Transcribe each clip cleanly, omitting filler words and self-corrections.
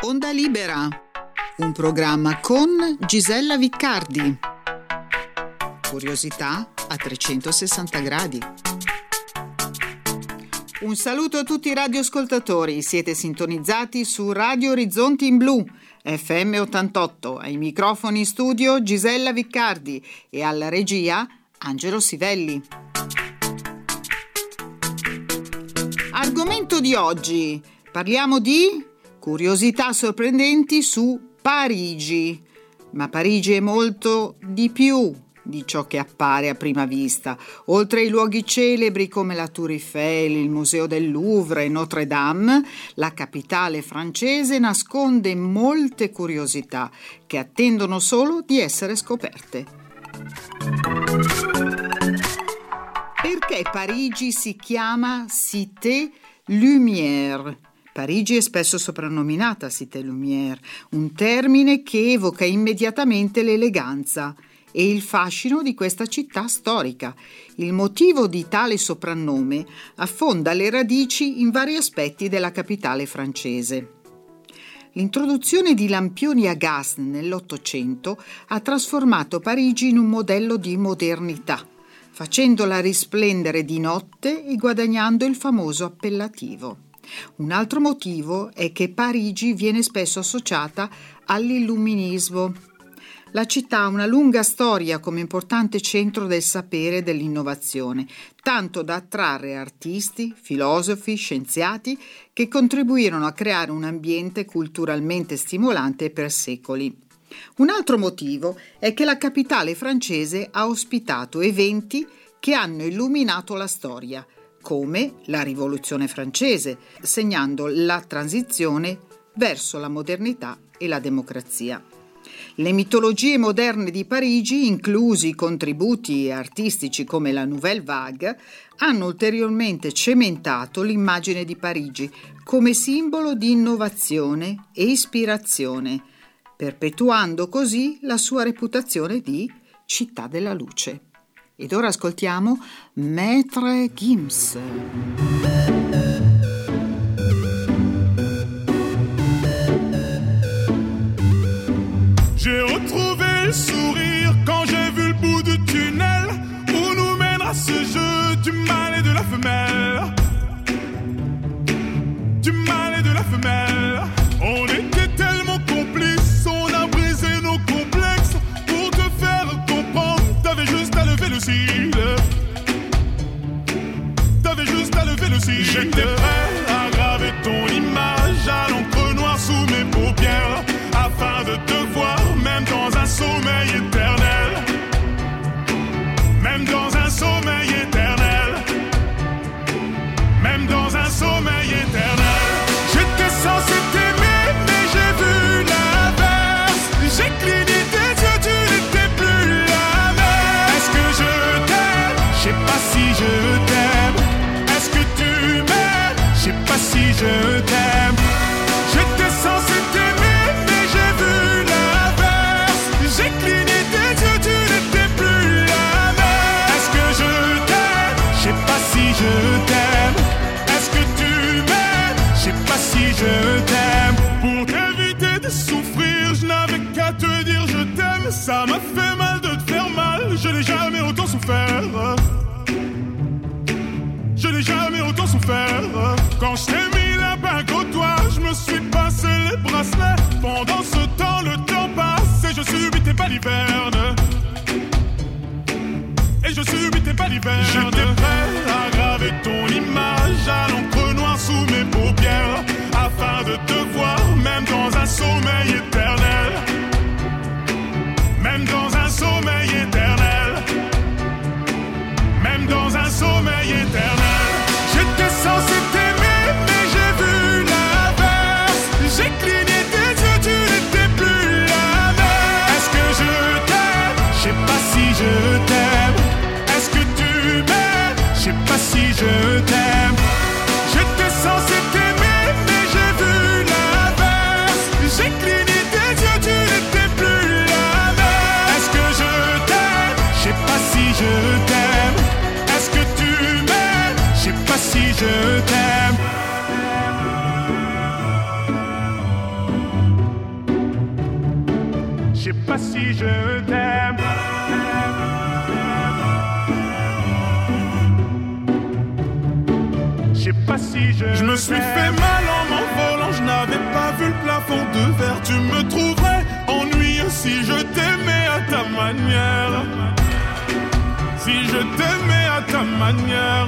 Onda Libera, un programma con Gisella Viccardi. Curiosità a 360 gradi. Un saluto a tutti i radioascoltatori, siete sintonizzati su Radio Orizzonti in Blu, FM 88, ai microfoni in studio Gisella Viccardi e alla regia Angelo Sivelli. Argomento di oggi, parliamo di curiosità sorprendenti su Parigi, ma Parigi è molto di più di ciò che appare a prima vista. Oltre ai luoghi celebri come la Tour Eiffel, il Museo del Louvre e Notre Dame, la capitale francese nasconde molte curiosità che attendono solo di essere scoperte. Perché Parigi si chiama Cité Lumière? Parigi è spesso soprannominata Cité Lumière, un termine che evoca immediatamente l'eleganza e il fascino di questa città storica. Il motivo di tale soprannome affonda le radici in vari aspetti della capitale francese. L'introduzione di lampioni a gas nell'Ottocento ha trasformato Parigi in un modello di modernità, facendola risplendere di notte e guadagnando il famoso appellativo. Un altro motivo è che Parigi viene spesso associata all'illuminismo. La città ha una lunga storia come importante centro del sapere e dell'innovazione, tanto da attrarre artisti, filosofi, scienziati che contribuirono a creare un ambiente culturalmente stimolante per secoli. Un altro motivo è che la capitale francese ha ospitato eventi che hanno illuminato la storia, come la Rivoluzione francese, segnando la transizione verso la modernità e la democrazia. Le mitologie moderne di Parigi, inclusi contributi artistici come la Nouvelle Vague, hanno ulteriormente cementato l'immagine di Parigi come simbolo di innovazione e ispirazione, perpetuando così la sua reputazione di città della luce. Ed ora ascoltiamo Maître Gims. J'ai retrouvé le sourire quand j'ai vu le bout du tunnel où nous mènera ce jeu du mâle et de la femelle. Du mâle et de la femelle. On était tellement complices, on a brisé nos complexes. Pour te faire comprendre, t'avais juste à lever le cil. T'avais juste à lever le cil. J'étais prêt à graver ton image à l'encre noire sous mes paupières, afin de te voir même dans un sommeil éternel. Même dans un sommeil éternel. Même dans un sommeil éternel. J'étais censé t'aimer mais j'ai vu l'inverse. J'ai cligné tes yeux, tu n'étais plus la même. Est-ce que je t'aime? Je sais pas si je t'aime. Est-ce que tu m'aimes? Je sais pas si je t'aime. J'étais censé t'aimer mais j'ai vu l'inverse. J'ai cligné tes yeux, tu n'étais plus la même. Est-ce que je t'aime? Je sais pas si je t'aime. Est-ce que tu m'aimes? Je sais pas si je t'aime. Pour t'éviter de souffrir, je n'avais qu'à te dire je t'aime. Ça m'a fait mal de te faire mal, je n'ai jamais autant souffert. Je n'ai jamais autant souffert. Quand je t'ai mis la bague au doigt, je me suis passé les bracelets. Pendant ce temps, le temps passe et je subis tes balivernes. Et je subis tes balivernes. J'étais prêt à graver ton image à l'encre noire sous mes paupières, afin de te voir même dans un sommeil éternel. Même dans un sommeil éternel. Même dans un sommeil éternel. J'étais censé t'aimer mais j'ai vu l'inverse. J'ai cligné tes yeux, tu n'étais plus la même. Est-ce que je t'aime? Je sais pas si je t'aime. Est-ce que tu m'aimes? Je sais pas si je t'aime. J'étais censé t'aimer mais j'ai vu l'inverse. J'ai cligné pas si je t'aime. Je sais pas si je me suis fait mal en m'envolant, je n'avais pas vu le plafond de verre. Tu me trouverais ennuyeux si je t'aimais à ta manière. Si je t'aimais à ta manière.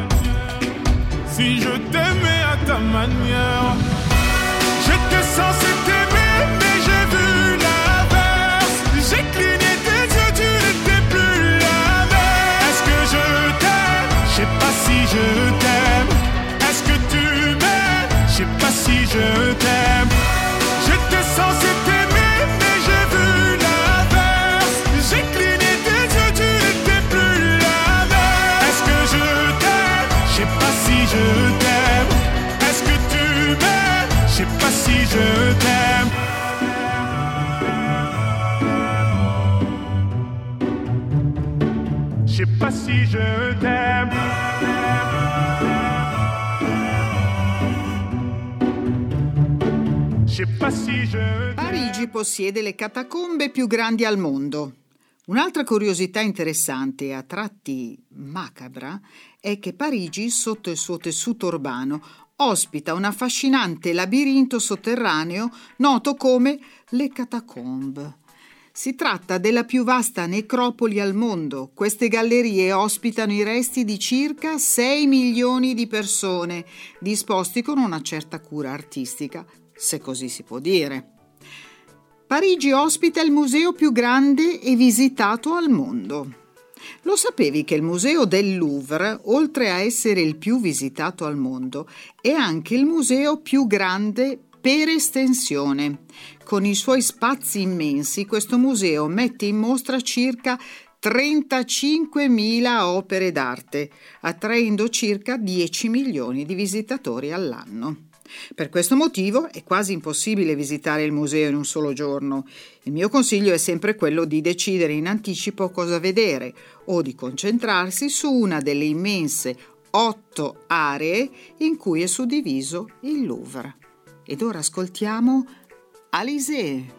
Si je t'aimais à ta manière. J'étais censé t'aimer, mais j'ai vu l'inverse. J'ai cligné tes yeux, tu n'étais plus la même. Est-ce que je t'aime? Je sais pas si je t'aime. Est-ce que tu m'aimes? Je sais pas si je t'aime. J'étais censé t'aimer, mais j'ai vu l'inverse. J'ai cligné tes yeux, tu n'étais plus la même. Est-ce que je t'aime? Je sais pas si je t'aime. Est-ce que tu m'aimes? Je sais pas si je t'aime. Je sais pas si je t'aime. Je sais pas si je t'aime. Parigi possiede le catacombe più grandi al mondo. Un'altra curiosità interessante e a tratti macabra è che Parigi, sotto il suo tessuto urbano, ospita un affascinante labirinto sotterraneo noto come le catacombe. Si tratta della più vasta necropoli al mondo. Queste gallerie ospitano i resti di circa 6 milioni di persone, disposti con una certa cura artistica, se così si può dire. Parigi ospita il museo più grande e visitato al mondo. Lo sapevi che il museo del Louvre, oltre a essere il più visitato al mondo, è anche il museo più grande per estensione. Con i suoi spazi immensi, questo museo mette in mostra circa 35.000 opere d'arte, attraendo circa 10 milioni di visitatori all'anno. Per questo motivo è quasi impossibile visitare il museo in un solo giorno. Il mio consiglio è sempre quello di decidere in anticipo cosa vedere o di concentrarsi su una delle immense 8 aree in cui è suddiviso il Louvre. Ed ora ascoltiamo Alizée.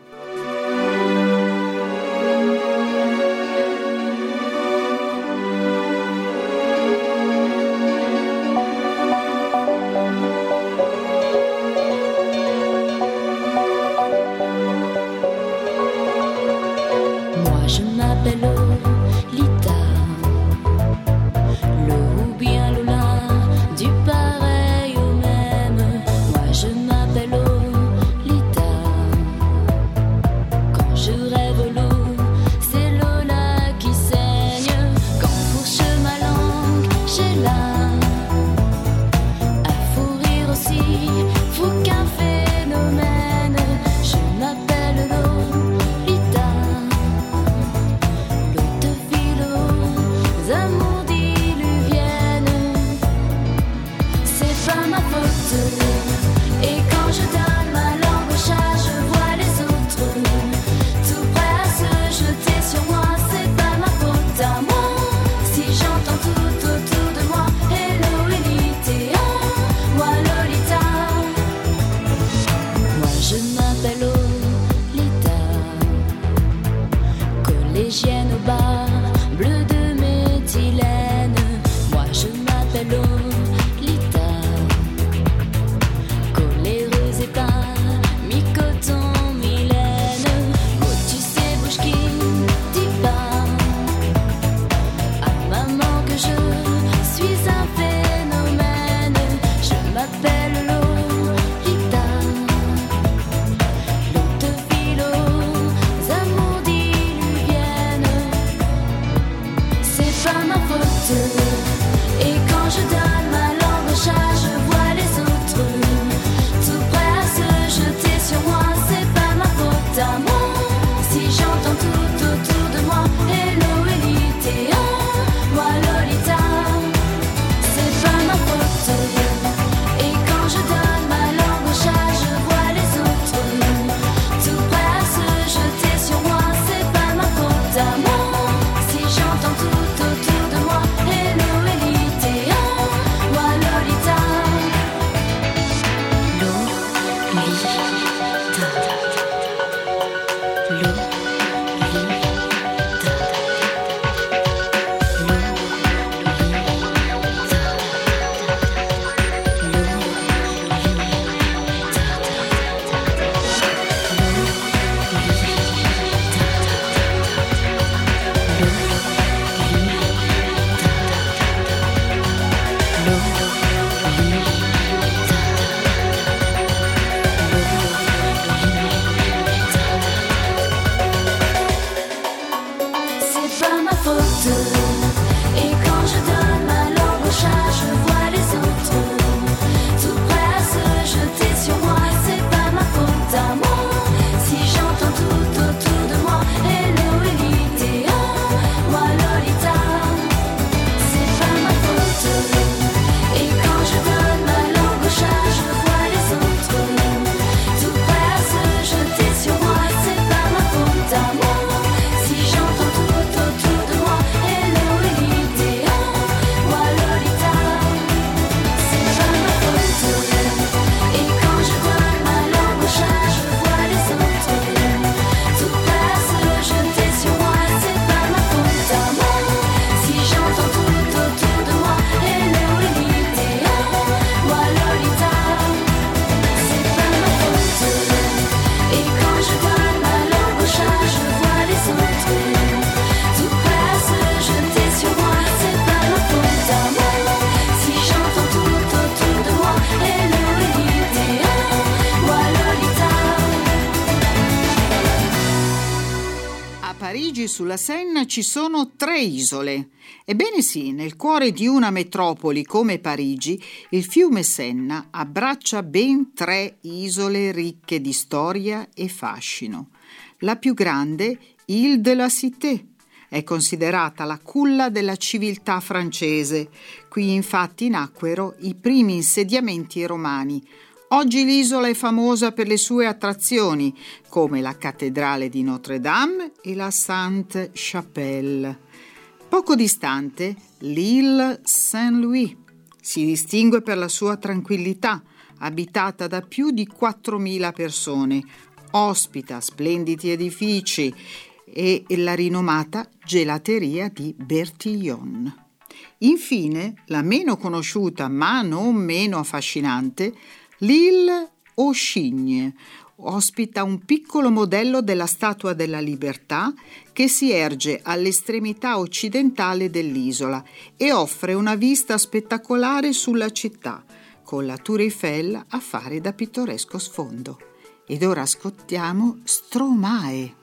Parigi sulla Senna ci sono 3 isole. Ebbene sì, nel cuore di una metropoli come Parigi, il fiume Senna abbraccia ben 3 isole ricche di storia e fascino. La più grande, Île de la Cité, è considerata la culla della civiltà francese. Qui infatti nacquero i primi insediamenti romani. Oggi l'isola è famosa per le sue attrazioni, come la cattedrale di Notre-Dame e la Sainte-Chapelle. Poco distante, l'Île Saint-Louis si distingue per la sua tranquillità, abitata da più di 4.000 persone, ospita splendidi edifici e la rinomata gelateria di Bertillon. Infine, la meno conosciuta ma non meno affascinante, l'Île aux Cygnes ospita un piccolo modello della Statua della Libertà che si erge all'estremità occidentale dell'isola e offre una vista spettacolare sulla città, con la Tour Eiffel a fare da pittoresco sfondo. Ed ora ascoltiamo Stromae.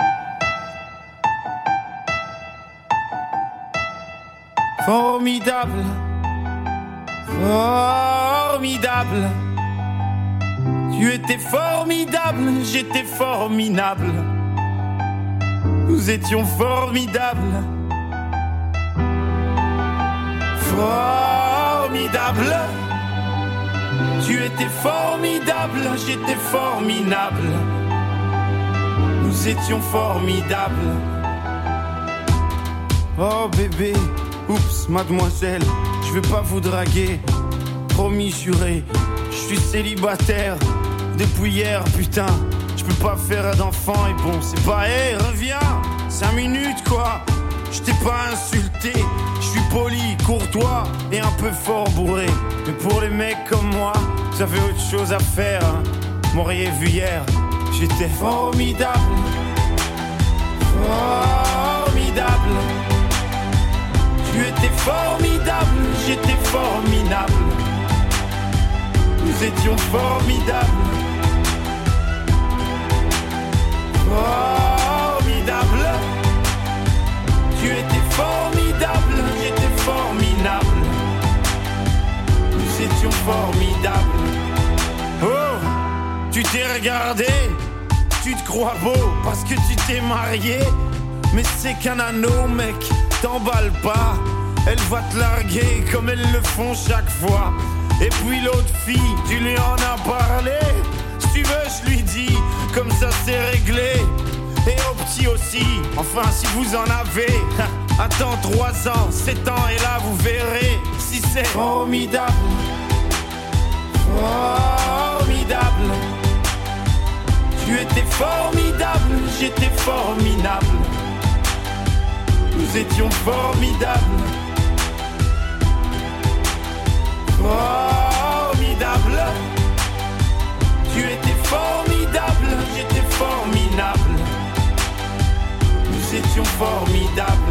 Formidable, formidable. Tu étais formidable, j'étais formidable. Nous étions formidables. Formidable. Tu étais formidable, j'étais formidable. Nous étions formidables. Oh bébé, oups, mademoiselle, je vais pas vous draguer. Promis, juré, je suis célibataire depuis hier, putain. Je peux pas faire d'enfant et bon, c'est pas, hey, reviens, 5 minutes quoi. Je t'ai pas insulté, je suis poli, courtois et un peu fort bourré. Mais pour les mecs comme moi, j'avais autre chose à faire, hein. M'auriez vu hier, j'étais formidable. Formidable. Tu étais formidable, j'étais formidable. Nous étions formidables. Formidable. Tu étais formidable, j'étais formidable. Nous étions formidables. Oh, tu t'es regardé, tu te crois beau parce que tu t'es marié. Mais c'est qu'un anneau, mec, t'emballe pas. Elle va te larguer comme elles le font chaque fois. Et puis l'autre fille, tu lui en as parlé. Si tu veux, je lui dis, comme ça c'est réglé. Et au petit aussi, enfin si vous en avez. Attends 3 ans, 7 ans et là vous verrez si c'est formidable. Formidable. Tu étais formidable, j'étais formidable. Nous étions formidables. Formidable. Tu étais formidable, j'étais formidable. Nous étions formidables.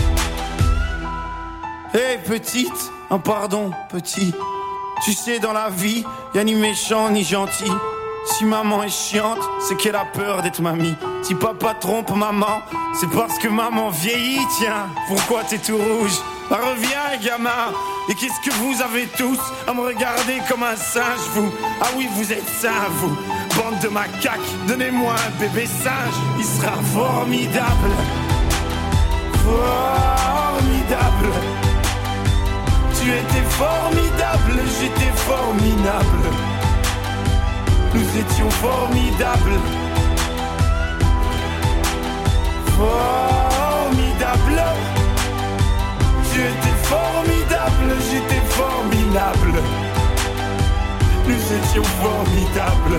Hey petite, oh pardon petit. Tu sais dans la vie, y'a ni méchant ni gentil. Si maman est chiante, c'est qu'elle a peur d'être mamie. Si papa trompe maman, c'est parce que maman vieillit. Tiens, pourquoi t'es tout rouge? Bah, reviens gamin. Et qu'est-ce que vous avez tous à me regarder comme un singe, vous? Ah oui, vous êtes sains, vous. Bande de macaques, donnez-moi un bébé singe. Il sera formidable. Formidable. Tu étais formidable, j'étais formidable. Nous étions formidables. Formidable. Tu étais formidable, j'étais formidable. Nous étions formidables.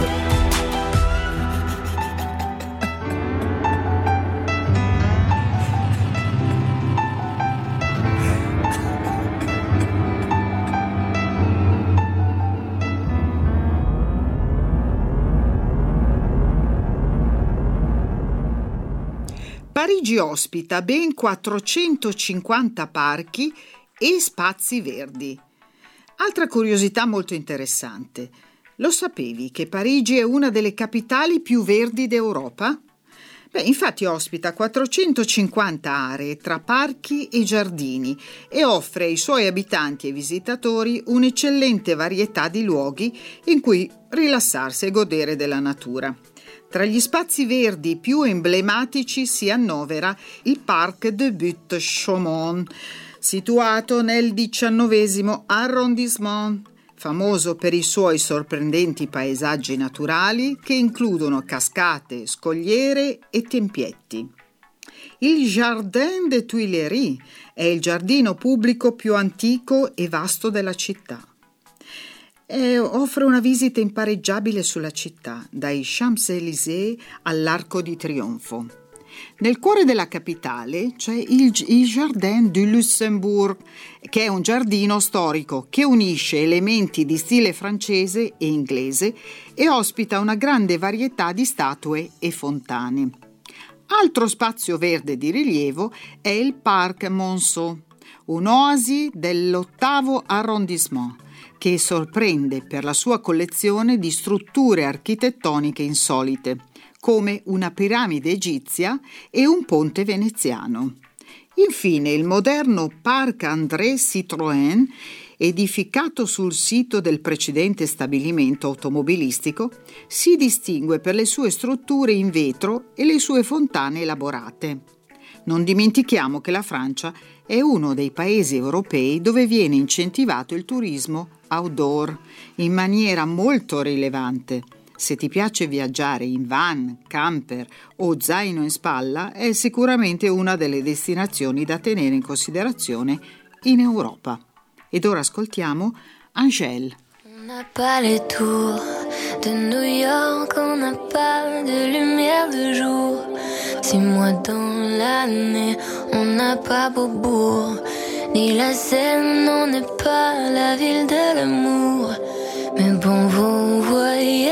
Parigi ospita ben 450 parchi e spazi verdi. Altra curiosità molto interessante. Lo sapevi che Parigi è una delle capitali più verdi d'Europa? Infatti ospita 450 aree tra parchi e giardini e offre ai suoi abitanti e visitatori un'eccellente varietà di luoghi in cui rilassarsi e godere della natura. Tra gli spazi verdi più emblematici si annovera il Parc de Buttes-Chaumont, situato nel 19° arrondissement, famoso per i suoi sorprendenti paesaggi naturali che includono cascate, scogliere e tempietti. Il Jardin des Tuileries è il giardino pubblico più antico e vasto della città. Offre una visita impareggiabile sulla città, dai Champs-Élysées all'Arco di Trionfo. Nel cuore della capitale c'è il Jardin du Luxembourg, che è un giardino storico che unisce elementi di stile francese e inglese e ospita una grande varietà di statue e fontane. Altro spazio verde di rilievo è il Parc Monceau, un'oasi dell'8° arrondissement, che sorprende per la sua collezione di strutture architettoniche insolite, come una piramide egizia e un ponte veneziano. Infine, il moderno Parc André Citroën, edificato sul sito del precedente stabilimento automobilistico, si distingue per le sue strutture in vetro e le sue fontane elaborate. Non dimentichiamo che la Francia è uno dei paesi europei dove viene incentivato il turismo outdoor in maniera molto rilevante. Se ti piace viaggiare in van, camper o zaino in spalla, è sicuramente una delle destinazioni da tenere in considerazione in Europa. Ed ora ascoltiamo Angèle. On n'a pas les tours de New York, on n'a pas de lumière de jour. 6 mois dans l'année, on n'a pas Beaubourg, ni la Seine, on n'est pas la ville de l'amour. Mais bon, vous voyez,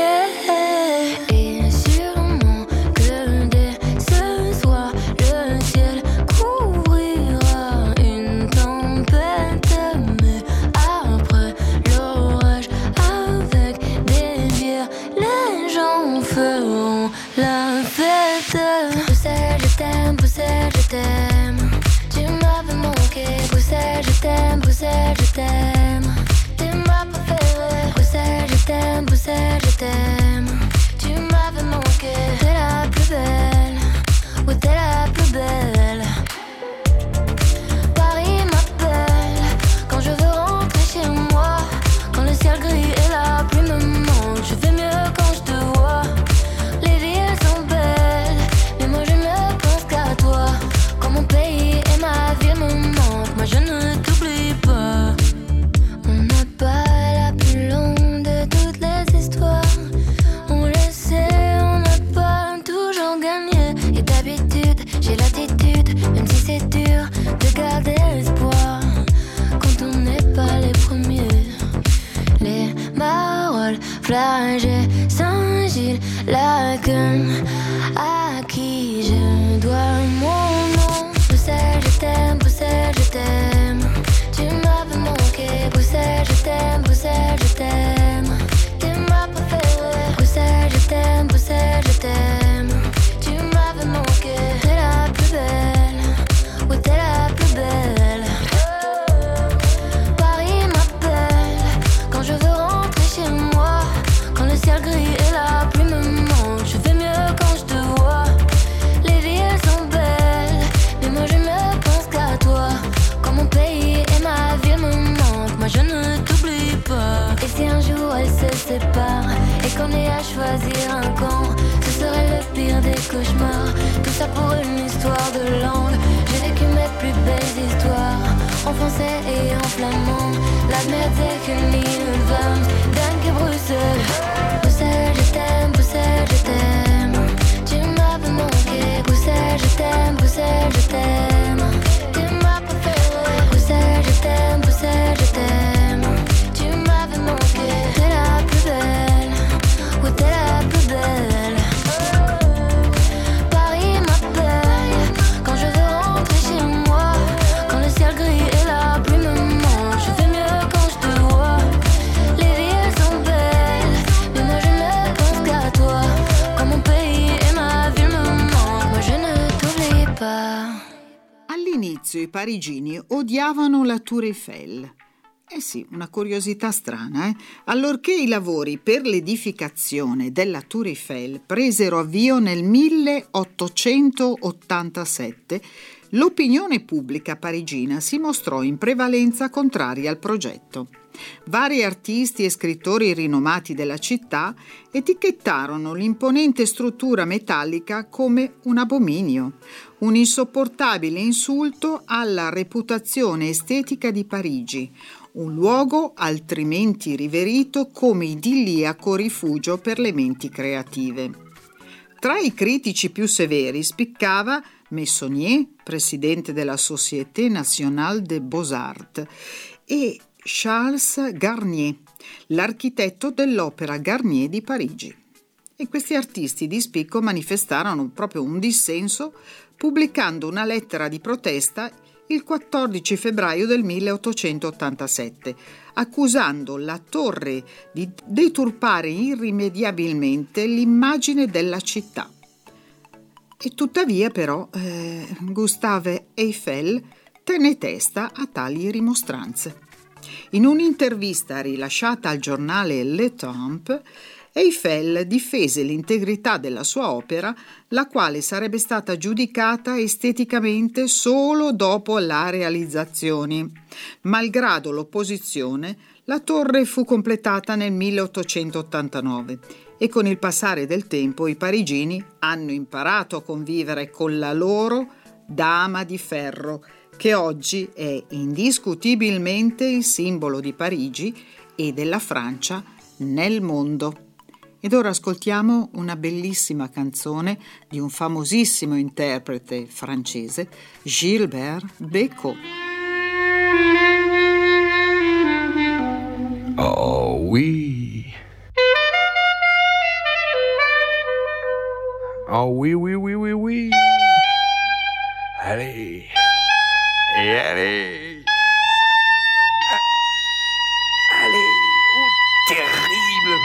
et sûrement que dès ce soir, le ciel couvrira une tempête. Mais après l'orage, avec des bières, les gens feront la fête. Bruxelles, je t'aime, Bruxelles, je t'aime. Tu m'avais manqué, Bruxelles, je t'aime, Bruxelles, je t'aime. T'es ma préférée. Bruxelles, je t'aime, Bruxelles, je t'aime. Tu m'avais manqué. T'es la plus belle, oui t'es la plus belle. Paris m'appelle quand je veux rentrer chez moi. Quand le ciel gris et la pluie me manquent, je fais mieux quand je te vois. Les villes sont belles, mais moi je ne pense qu'à toi. Quand mon pays et ma ville me manquent, moi je ne t'oublie pas. On n'a pas la plus longue de toutes les histoires. On le sait, on n'a pas toujours gagné. Et d'habitude, j'ai l'attitude, même si c'est dur, de garder l'espoir. Quand on n'est pas les premiers. Les Marolles, Flagey, Saint-Gilles, Laken, à qui je dois mon nom. Bruxelles, je t'aime, Bruxelles, je t'aime. Tu m'avais manqué, Bruxelles, je t'aime, Bruxelles, je t'aime. T'es ma préférée. Bruxelles, je t'aime, Bruxelles, je t'aime. Tu m'avais manqué. T'es la plus belle, oui t'es la plus belle. Paris m'appelle quand je veux rentrer chez moi. Quand le ciel gris et la pluie me manquent, je fais mieux quand je te vois. Les villes sont belles, mais moi je ne pense qu'à toi. Quand mon pays et ma ville me manquent, moi je ne t'oublie pas. Et si un jour elles se séparent et qu'on ait à choisir un camp, ce serait le pire des cauchemars. Tout ça pour une histoire de langue. J'ai vécu mes plus belles histoires en français et en flamand. La merde c'est que l'île va dingue que Bruxelles. Bruxelles je t'aime, Bruxelles je t'aime. Tu m'avais manqué. Bruxelles je t'aime, Bruxelles je t'aime. T'es ma préférée. Bruxelles je t'aime, Bruxelles je t'aime. Tu m'avais manqué. T'es la plus belle, oui t'es la plus belle. Paris m'appelle quand je veux rentrer chez moi. Quand le ciel gris et la pluie me manquent, je fais mieux quand je te vois. Les villes sont belles, mais moi je ne pense qu'à toi. Quand mon pays et ma ville me manquent, moi All'inizio i parigini odiavano la Tour Eiffel. Sì, una curiosità strana, Allorché i lavori per l'edificazione della Tour Eiffel presero avvio nel 1887, l'opinione pubblica parigina si mostrò in prevalenza contraria al progetto. Vari artisti e scrittori rinomati della città etichettarono l'imponente struttura metallica come un abominio, un insopportabile insulto alla reputazione estetica di Parigi, un luogo altrimenti riverito come idilliaco rifugio per le menti creative. Tra i critici più severi spiccava Meissonier, presidente della Société Nationale des Beaux-Arts, e Charles Garnier, l'architetto dell'Opera Garnier di Parigi. E questi artisti di spicco manifestarono proprio un dissenso pubblicando una lettera di protesta il 14 febbraio del 1887, accusando la torre di deturpare irrimediabilmente l'immagine della città. E tuttavia però Gustave Eiffel tenne testa a tali rimostranze. In un'intervista rilasciata al giornale Le Temps, Eiffel difese l'integrità della sua opera, la quale sarebbe stata giudicata esteticamente solo dopo la realizzazione. Malgrado l'opposizione, la torre fu completata nel 1889 e con il passare del tempo i parigini hanno imparato a convivere con la loro Dama di Ferro, che oggi è indiscutibilmente il simbolo di Parigi e della Francia nel mondo. Ed ora ascoltiamo una bellissima canzone di un famosissimo interprete francese, Gilbert Bécaud. Oh oui. Oh oui, oui, oui, oui, oui. Allez. Et allez. Allez. Oh, terrible.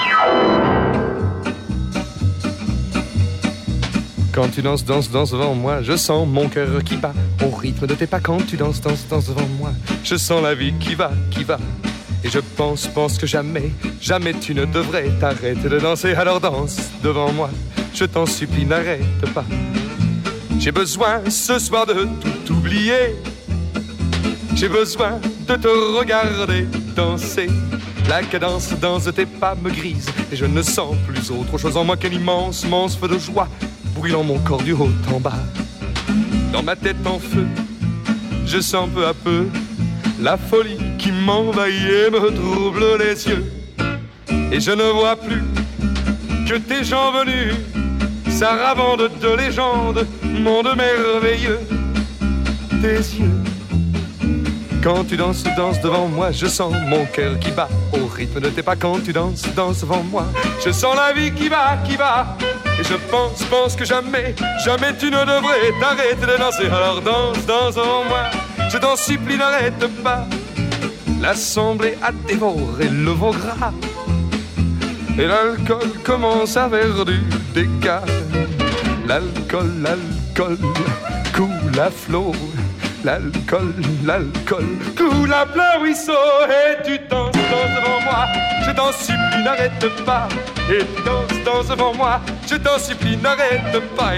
Quand tu danses, danses, danses devant moi, je sens mon cœur qui bat au rythme de tes pas. Quand tu danses, danses, danses devant moi, je sens la vie qui va, qui va. Et je pense que jamais, jamais tu ne devrais t'arrêter de danser. Alors danse devant moi, je t'en supplie, n'arrête pas. J'ai besoin ce soir de tout oublier. J'ai besoin de te regarder danser. La cadence dans tes pas me grise et je ne sens plus autre chose en moi qu'un immense, immense feu de joie brûlant mon corps du haut en bas. Dans ma tête en feu, je sens peu à peu la folie qui m'envahit et me trouble les yeux. Et je ne vois plus que tes gens venus, saravande de légendes, monde merveilleux. Tes yeux, quand tu danses, danses devant moi, je sens mon cœur qui bat au rythme de tes pas. Quand tu danses, danses devant moi, je sens la vie qui va, qui va. Et je pense que jamais, jamais tu ne devrais t'arrêter de danser. Alors danse, danse devant moi, je t'en supplie, n'arrête pas. L'assemblée a dévoré le veau gras et l'alcool commence à faire du dégât. L'alcool, l'alcool coule à flot. L'alcool, l'alcool coule à plein ruisseau. Et tu danses, danses devant moi, je t'en supplie, n'arrête pas. Et tu danses, danses devant moi, je t'en supplie, n'arrête pas.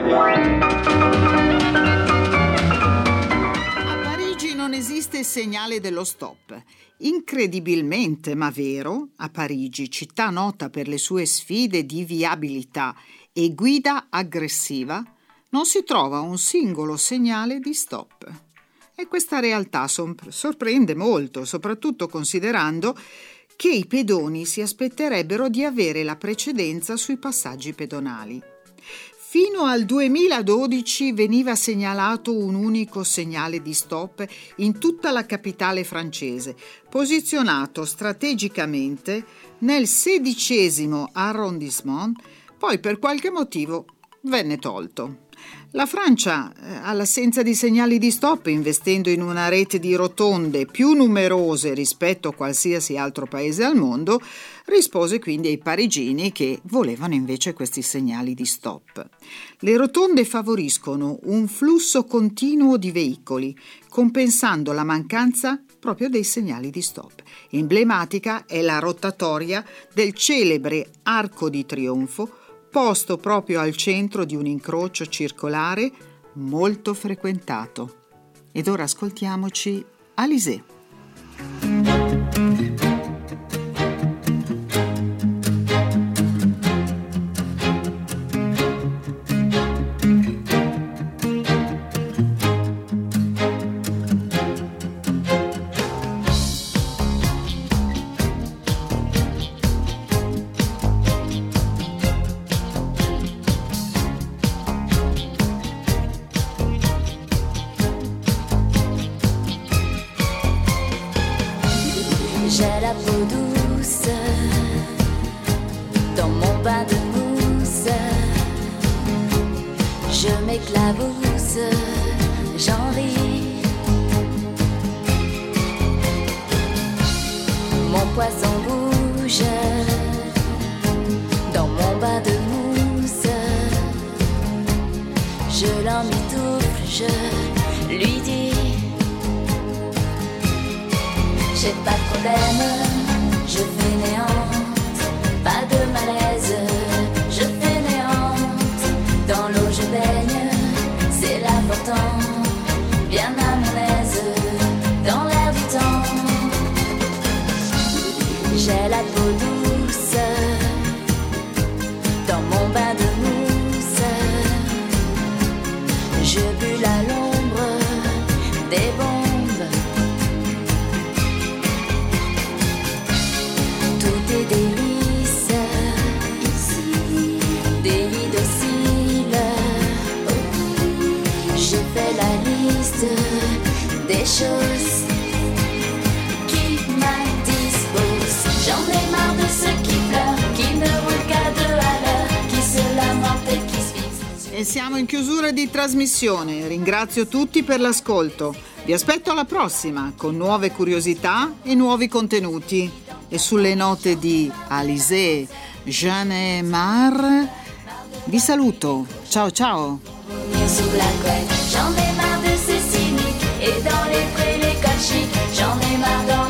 A Parigi non esiste il segnale dello stop. Incredibilmente, ma vero, a Parigi, città nota per le sue sfide di viabilità e guida aggressiva, non si trova un singolo segnale di stop. E questa realtà sorprende molto, soprattutto considerando che i pedoni si aspetterebbero di avere la precedenza sui passaggi pedonali. Fino al 2012 veniva segnalato un unico segnale di stop in tutta la capitale francese, posizionato strategicamente nel 16° arrondissement. Poi per qualche motivo venne tolto. La Francia, all'assenza di segnali di stop, investendo in una rete di rotonde più numerose rispetto a qualsiasi altro paese al mondo, rispose quindi ai parigini che volevano invece questi segnali di stop. Le rotonde favoriscono un flusso continuo di veicoli, compensando la mancanza proprio dei segnali di stop. Emblematica è la rotatoria del celebre Arco di Trionfo, posto proprio al centro di un incrocio circolare molto frequentato. Ed ora ascoltiamoci Alizée. J'ai la peau douce dans mon bain de mousse. Je m'éclabousse, j'en ris. Mon poisson bouge dans mon bain de mousse. Je l'emmitoufle, je lui dis: j'ai pas de problème, je fainéante, pas de malaise, je fainéante. Dans l'eau je baigne, c'est l'important, bien à mon aise, dans l'air du temps. J'ai la peau douce, dans mon bain de mousse. Je bulle à l'ombre des bombes. Des délices, des lits dociles. Je fais la liste des choses qui m'indisposent. J'en ai marre de ceux qui pleurent, qui ne roulent qu'à 2 à l'heure, qui se lamentent et qui se fixent. E siamo in chiusura di trasmissione. Ringrazio tutti per l'ascolto. Vi aspetto alla prossima con nuove curiosità e nuovi contenuti. E sulle note di Alizée, J'en ai marre, vi saluto. Ciao ciao. Sous la couette, j'en ai marre de ces cyniques et dans les prés les cols chics, j'en ai marre dans